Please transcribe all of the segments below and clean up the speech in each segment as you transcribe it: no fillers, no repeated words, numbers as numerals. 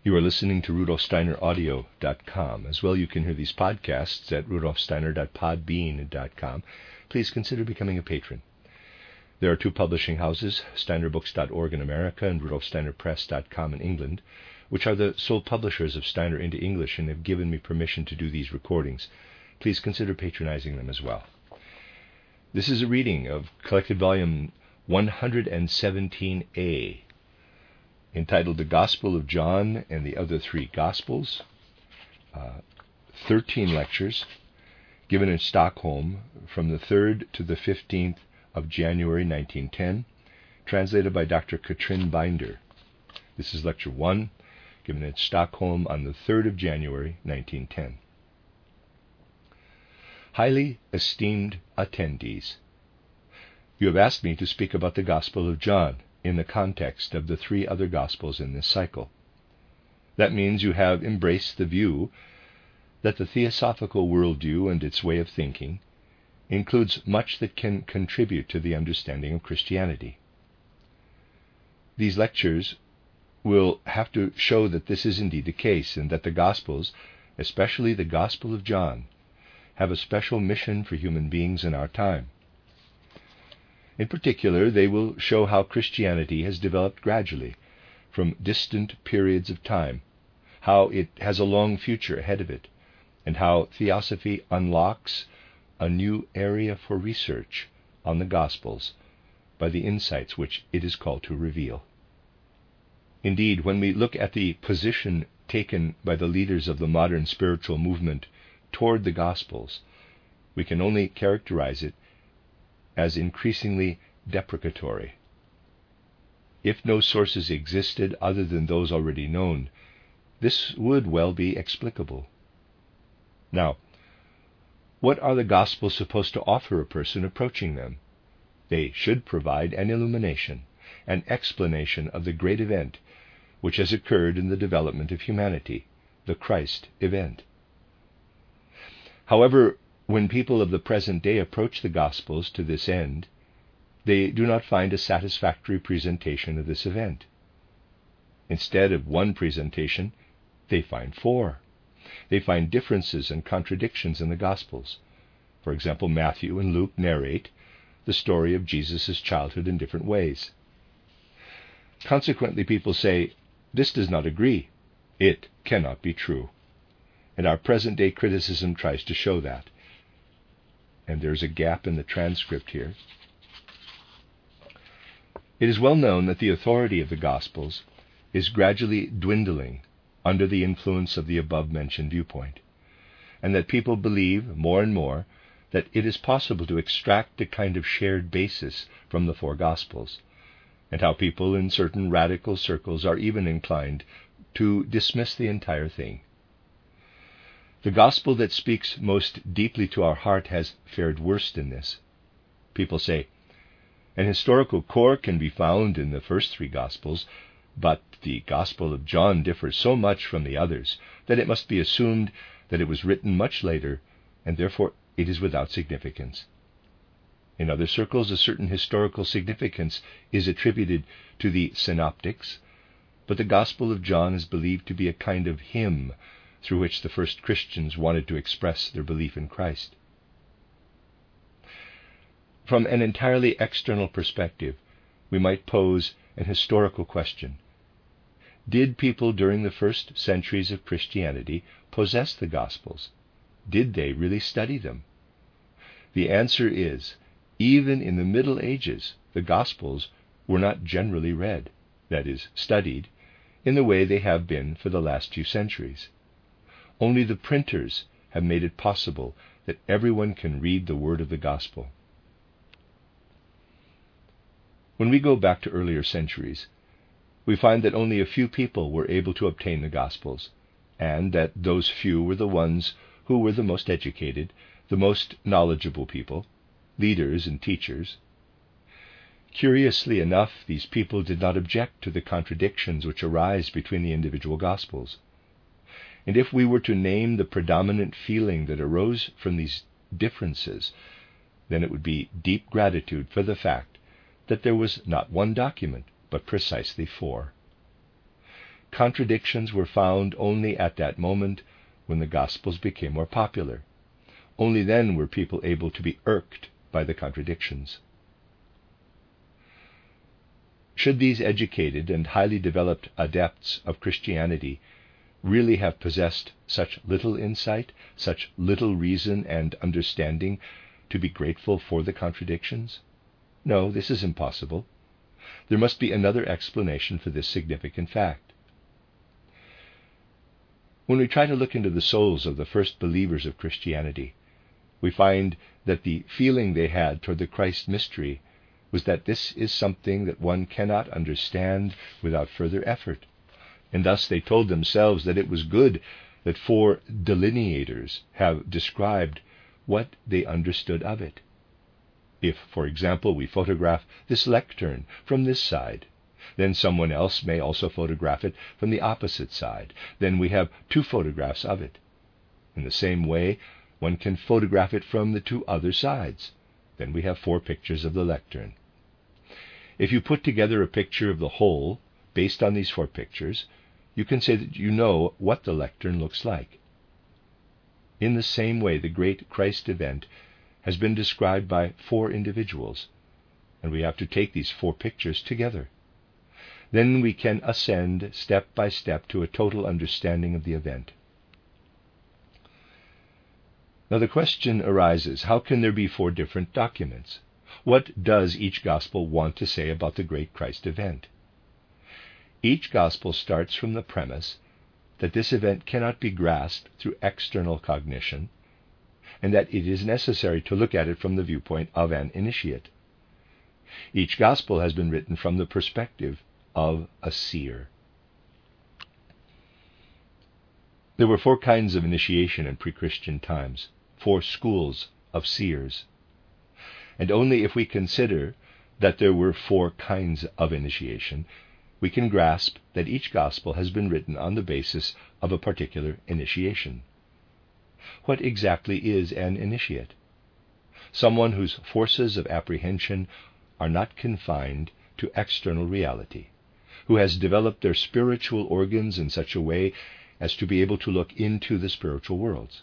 You are listening to RudolfSteinerAudio.com. As well, you can hear these podcasts at RudolfSteiner.podbean.com. Please consider becoming a patron. There are two publishing houses, SteinerBooks.org in America and RudolfSteinerPress.com in England, which are the sole publishers of Steiner into English and have given me permission to do these recordings. Please consider patronizing them as well. This is a reading of collected volume 117A, entitled The Gospel of John and the Other Three Gospels, 13 lectures given in Stockholm from the 3rd to the 15th of January 1910, translated by Dr. Katrin Binder. This is lecture 1, given in Stockholm on the 3rd of January 1910. Highly esteemed attendees, you have asked me to speak about the Gospel of John in the context of the three other Gospels in this cycle. That means you have embraced the view that the theosophical worldview and its way of thinking includes much that can contribute to the understanding of Christianity. These lectures will have to show that this is indeed the case, and that the Gospels, especially the Gospel of John, have a special mission for human beings in our time. In particular, they will show how Christianity has developed gradually from distant periods of time, how it has a long future ahead of it, and how theosophy unlocks a new area for research on the Gospels by the insights which it is called to reveal. Indeed, when we look at the position taken by the leaders of the modern spiritual movement toward the Gospels, we can only characterize it as increasingly deprecatory. If no sources existed other than those already known, this would well be explicable. Now, what are the Gospels supposed to offer a person approaching them? They should provide an illumination, an explanation of the great event which has occurred in the development of humanity, the Christ event. However, when people of the present day approach the Gospels to this end, they do not find a satisfactory presentation of this event. Instead of one presentation, they find 4. They find differences and contradictions in the Gospels. For example, Matthew and Luke narrate the story of Jesus' childhood in different ways. Consequently, people say, this does not agree. It cannot be true. And our present-day criticism tries to show that. And there's a gap in the transcript here. It is well known that the authority of the Gospels is gradually dwindling under the influence of the above-mentioned viewpoint, and that people believe more and more that it is possible to extract a kind of shared basis from the 4 Gospels, and how people in certain radical circles are even inclined to dismiss the entire thing. The Gospel that speaks most deeply to our heart has fared worst in this. People say, an historical core can be found in the first 3 Gospels, but the Gospel of John differs so much from the others that it must be assumed that it was written much later, and therefore it is without significance. In other circles, a certain historical significance is attributed to the synoptics, but the Gospel of John is believed to be a kind of hymn through which the first Christians wanted to express their belief in Christ. From an entirely external perspective, we might pose an historical question. Did people during the first centuries of Christianity possess the Gospels? Did they really study them? The answer is, even in the Middle Ages, the Gospels were not generally read, that is, studied, in the way they have been for the last few centuries. Only the printers have made it possible that everyone can read the word of the Gospel. When we go back to earlier centuries, we find that only a few people were able to obtain the Gospels, and that those few were the ones who were the most educated, the most knowledgeable people, leaders and teachers. Curiously enough, these people did not object to the contradictions which arise between the individual Gospels. And if we were to name the predominant feeling that arose from these differences, then it would be deep gratitude for the fact that there was not one document, but precisely 4. contradictions were found only at that moment when the Gospels became more popular. Only then were people able to be irked by the contradictions. Should these educated and highly developed adepts of Christianity really have possessed such little insight, such little reason and understanding to be grateful for the contradictions? No, this is impossible. There must be another explanation for this significant fact. When we try to look into the souls of the first believers of Christianity, we find that the feeling they had toward the Christ mystery was that this is something that one cannot understand without further effort, and thus they told themselves that it was good that 4 delineators have described what they understood of it. If, for example, we photograph this lectern from this side, then someone else may also photograph it from the opposite side. Then we have 2 photographs of it. In the same way, one can photograph it from the 2 other sides. Then we have 4 pictures of the lectern. If you put together a picture of the whole based on these 4 pictures, you can say that you know what the lectern looks like. In the same way, the great Christ event has been described by 4 individuals, and we have to take these 4 pictures together. Then we can ascend step by step to a total understanding of the event. Now the question arises, how can there be 4 different documents? What does each gospel want to say about the great Christ event? Each gospel starts from the premise that this event cannot be grasped through external cognition, and that it is necessary to look at it from the viewpoint of an initiate. Each gospel has been written from the perspective of a seer. There were 4 kinds of initiation in pre-Christian times, 4 schools of seers. And only if we consider that there were 4 kinds of initiation, we can grasp that each gospel has been written on the basis of a particular initiation. What exactly is an initiate? Someone whose forces of apprehension are not confined to external reality, who has developed their spiritual organs in such a way as to be able to look into the spiritual worlds.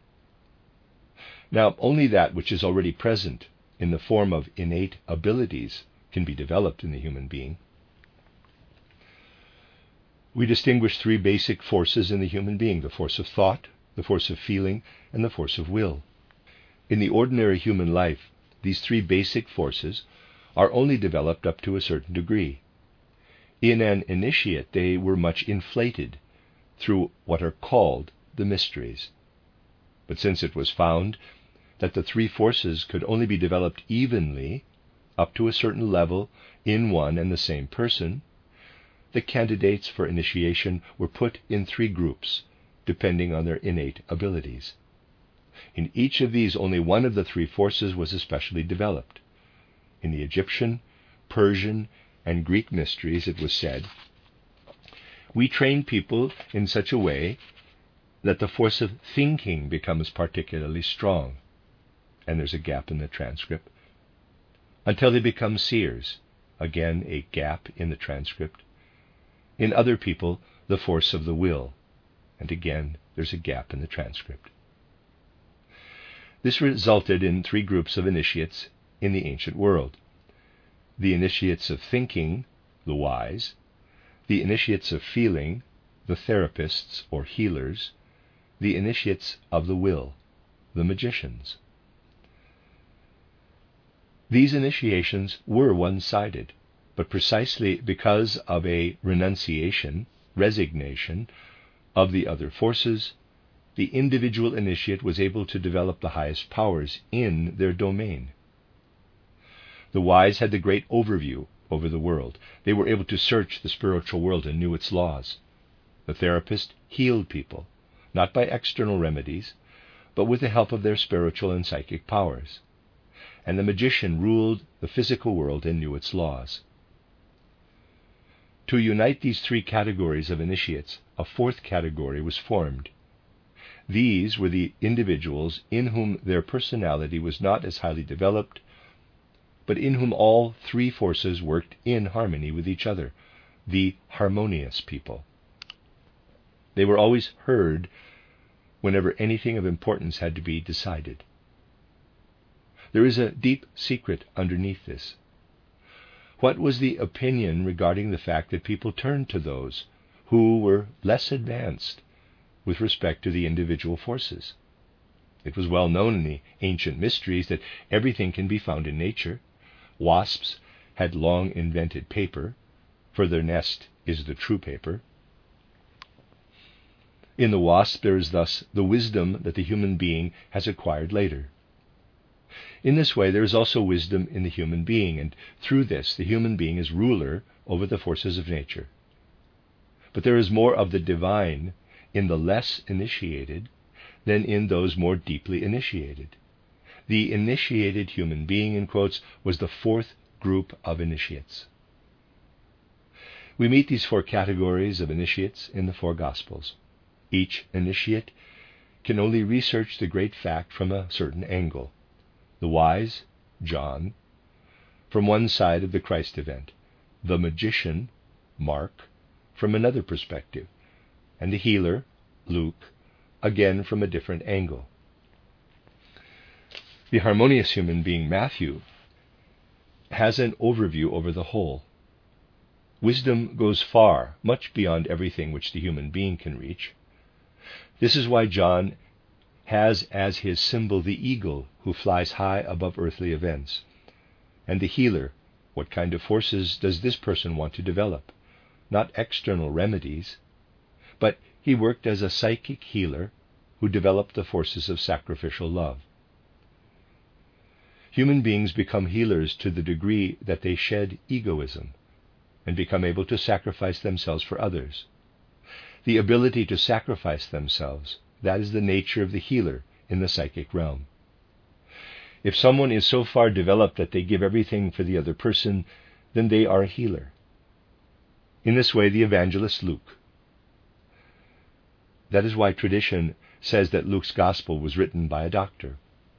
Now, only that which is already present in the form of innate abilities can be developed in the human being. We distinguish 3 basic forces in the human being: the force of thought, the force of feeling, and the force of will. In the ordinary human life, these 3 basic forces are only developed up to a certain degree. In an initiate, they were much inflated through what are called the mysteries. But since it was found that the 3 forces could only be developed evenly up to a certain level in one and the same person, the candidates for initiation were put in 3 groups, depending on their innate abilities. In each of these, only one of the 3 forces was especially developed. In the Egyptian, Persian, and Greek mysteries, it was said, we train people in such a way that the force of thinking becomes particularly strong, and there's a gap in the transcript, until they become seers, again a gap in the transcript. In other people, the force of the will, and again there's a gap in the transcript. This resulted in 3 groups of initiates in the ancient world: the initiates of thinking, the wise; the initiates of feeling, the therapists or healers; the initiates of the will, the magicians. These initiations were one-sided, but precisely because of a resignation of the other forces, the individual initiate was able to develop the highest powers in their domain. The wise had the great overview over the world. They were able to search the spiritual world and knew its laws. The therapist healed people, not by external remedies, but with the help of their spiritual and psychic powers. And the magician ruled the physical world and knew its laws. To unite these 3 categories of initiates, a 4th category was formed. These were the individuals in whom their personality was not as highly developed, but in whom all 3 forces worked in harmony with each other, the harmonious people. They were always heard whenever anything of importance had to be decided. There is a deep secret underneath this. What was the opinion regarding the fact that people turned to those who were less advanced with respect to the individual forces? It was well known in the ancient mysteries that everything can be found in nature. Wasps had long invented paper, for their nest is the true paper. In the wasp there is thus the wisdom that the human being has acquired later. In this way there is also wisdom in the human being, and through this the human being is ruler over the forces of nature. But there is more of the divine in the less initiated than in those more deeply initiated. The initiated human being, in quotes, was the fourth group of initiates. We meet these four categories of initiates in the four Gospels. Each initiate can only research the great fact from a certain angle. The wise, John, from one side of the Christ event. The magician, Mark, from another perspective. And the healer, Luke, again from a different angle. The harmonious human being, Matthew, has an overview over the whole. Wisdom goes far, much beyond everything which the human being can reach. This is why John has as his symbol the eagle who flies high above earthly events. And the healer, what kind of forces does this person want to develop? Not external remedies, but he worked as a psychic healer who developed the forces of sacrificial love. Human beings become healers to the degree that they shed egoism and become able to sacrifice themselves for others. The ability to sacrifice themselves, that is the nature of the healer in the psychic realm. If someone is so far developed that they give everything for the other person, then they are a healer. In this way, the evangelist Luke. That is why tradition says that Luke's gospel was written by a doctor.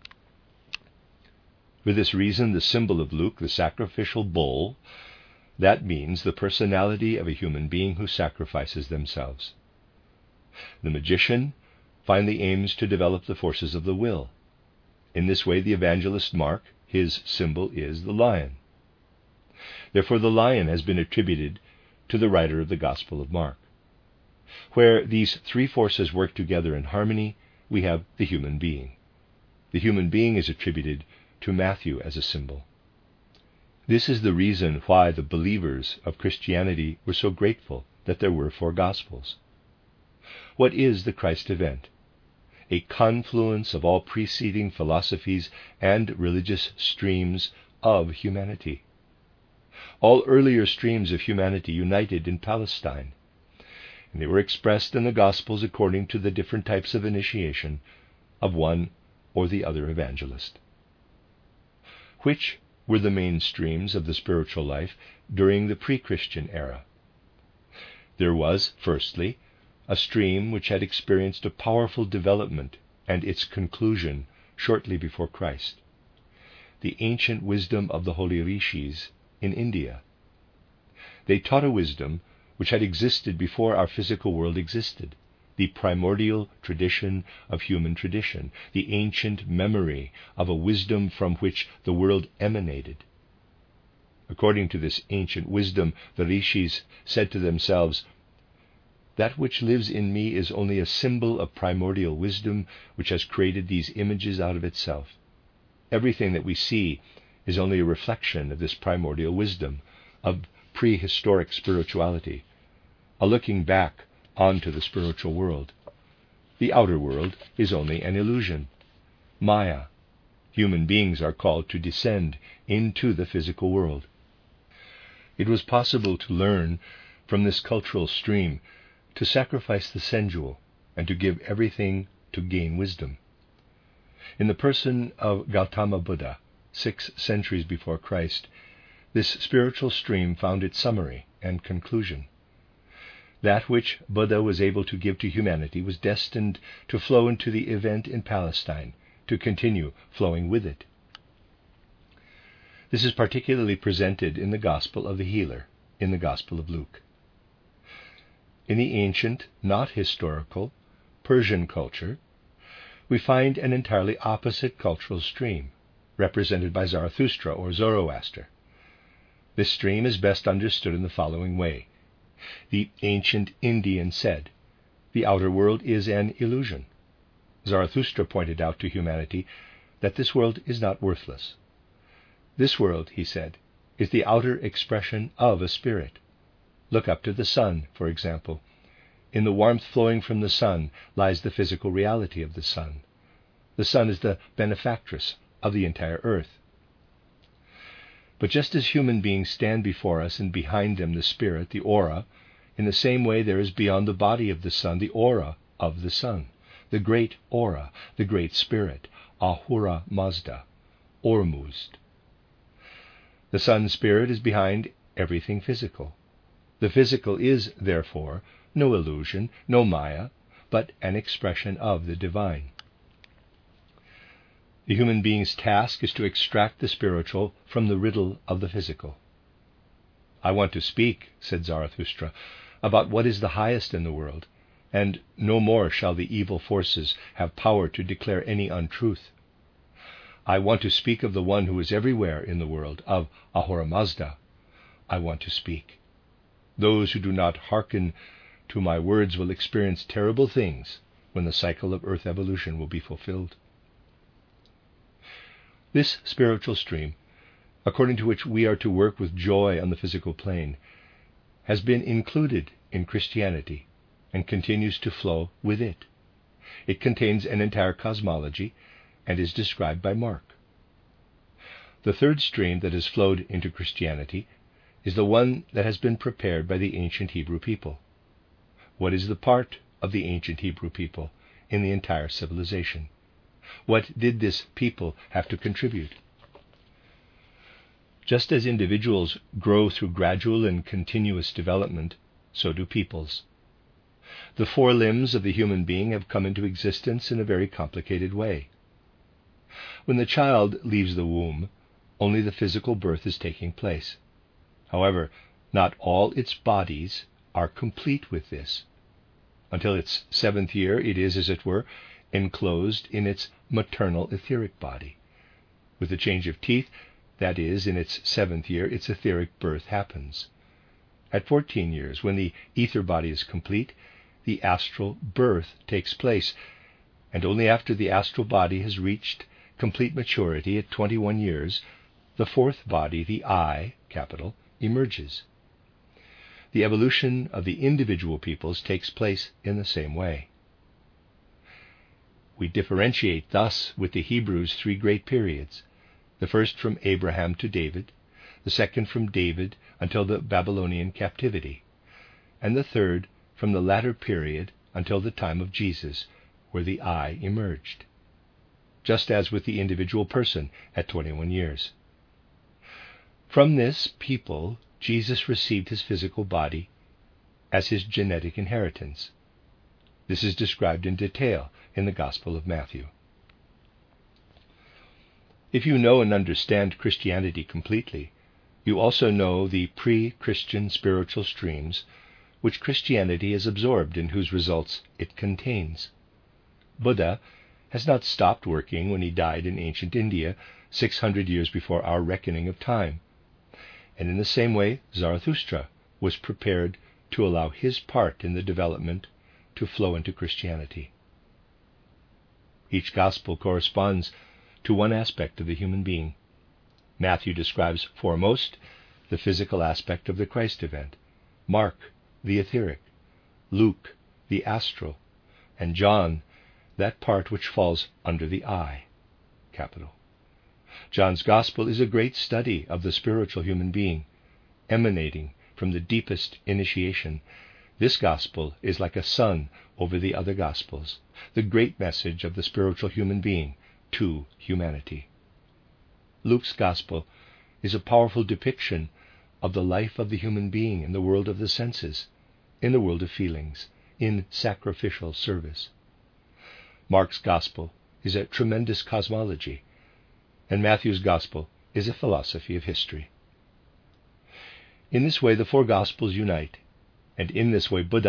For this reason, the symbol of Luke, the sacrificial bull, that means the personality of a human being who sacrifices themselves. The magician finally aims to develop the forces of the will. In this way, the evangelist Mark, his symbol is the lion. Therefore, the lion has been attributed to the writer of the Gospel of Mark. Where these three forces work together in harmony, we have the human being. The human being is attributed to Matthew as a symbol. This is the reason why the believers of Christianity were so grateful that there were four Gospels. What is the Christ event? A confluence of all preceding philosophies and religious streams of humanity. All earlier streams of humanity united in Palestine, and they were expressed in the Gospels according to the different types of initiation of one or the other evangelist. Which were the main streams of the spiritual life during the pre-Christian era? There was, firstly, a stream which had experienced a powerful development and its conclusion shortly before Christ. The ancient wisdom of the holy rishis in India. They taught a wisdom which had existed before our physical world existed, the primordial tradition of human tradition, the ancient memory of a wisdom from which the world emanated. According to this ancient wisdom, the rishis said to themselves, "That which lives in me is only a symbol of primordial wisdom which has created these images out of itself. Everything that we see is only a reflection of this primordial wisdom, of prehistoric spirituality, a looking back onto the spiritual world. The outer world is only an illusion, Maya. Human beings are called to descend into the physical world." It was possible to learn from this cultural stream to sacrifice the sensual and to give everything to gain wisdom. In the person of Gautama Buddha, 6 centuries before Christ, this spiritual stream found its summary and conclusion. That which Buddha was able to give to humanity was destined to flow into the event in Palestine, to continue flowing with it. This is particularly presented in the Gospel of the Healer, in the Gospel of Luke. in the ancient, not historical, Persian culture, we find an entirely opposite cultural stream, represented by Zarathustra or Zoroaster. This stream is best understood in the following way. The ancient Indian said, "The outer world is an illusion." Zarathustra pointed out to humanity that this world is not worthless. This world, he said, is the outer expression of a spirit. Look up to the sun, for example. In the warmth flowing from the sun lies the physical reality of the sun. The sun is the benefactress of the entire earth. But just as human beings stand before us and behind them the spirit, the aura, in the same way there is beyond the body of the sun the aura of the sun, the great aura, the great spirit, Ahura Mazda, Ormuzd. The sun spirit is behind everything physical. The physical is, therefore, no illusion, no maya, but an expression of the divine. The human being's task is to extract the spiritual from the riddle of the physical. "I want to speak," said Zarathustra, "about what is the highest in the world, and no more shall the evil forces have power to declare any untruth. I want to speak of the one who is everywhere in the world, of Ahura Mazda. I want to speak. Those who do not hearken to my words will experience terrible things when the cycle of earth evolution will be fulfilled." This spiritual stream, according to which we are to work with joy on the physical plane, has been included in Christianity and continues to flow with it. It contains an entire cosmology and is described by Mark. The third stream that has flowed into Christianity is the one that has been prepared by the ancient Hebrew people. What is the part of the ancient Hebrew people in the entire civilization? What did this people have to contribute? Just as individuals grow through gradual and continuous development, so do peoples. The four limbs of the human being have come into existence in a very complicated way. When the child leaves the womb, only the physical birth is taking place. However, not all its bodies are complete with this. Until its 7th year, it is, as it were, enclosed in its maternal etheric body. With the change of teeth, that is, in its 7th year, its etheric birth happens. At 14 years, when the ether body is complete, the astral birth takes place, and only after the astral body has reached complete maturity at 21 years, the fourth body, the I, capital, emerges. The evolution of the individual peoples takes place in the same way. We differentiate thus with the Hebrews 3 great periods, the first from Abraham to David, the second from David until the Babylonian captivity, and the third from the latter period until the time of Jesus, where the I emerged, just as with the individual person at 21 years. From this people, Jesus received his physical body as his genetic inheritance. This is described in detail in the Gospel of Matthew. If you know and understand Christianity completely, you also know the pre-Christian spiritual streams which Christianity has absorbed and whose results it contains. Buddha has not stopped working when he died in ancient India 600 years before our reckoning of time. And in the same way, Zarathustra was prepared to allow his part in the development to flow into Christianity. Each gospel corresponds to one aspect of the human being. Matthew describes foremost the physical aspect of the Christ event, Mark the etheric, Luke the astral, and John that part which falls under the I, capital. John's Gospel is a great study of the spiritual human being, emanating from the deepest initiation. This Gospel is like a sun over the other Gospels, the great message of the spiritual human being to humanity. Luke's Gospel is a powerful depiction of the life of the human being in the world of the senses, in the world of feelings, in sacrificial service. Mark's Gospel is a tremendous cosmology, and Matthew's Gospel is a philosophy of history. In this way the four Gospels unite, and in this way Buddha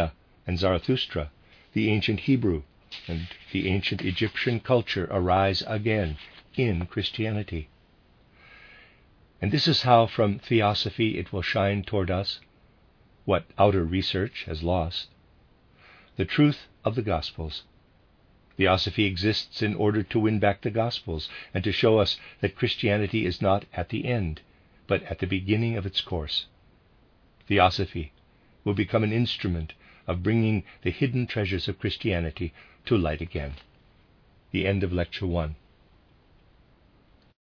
and Zarathustra, the ancient Hebrew, and the ancient Egyptian culture arise again in Christianity. And this is how from theosophy it will shine toward us, what outer research has lost, the truth of the Gospels. Theosophy exists in order to win back the Gospels and to show us that Christianity is not at the end, but at the beginning of its course. Theosophy will become an instrument of bringing the hidden treasures of Christianity to light again. The end of Lecture 1.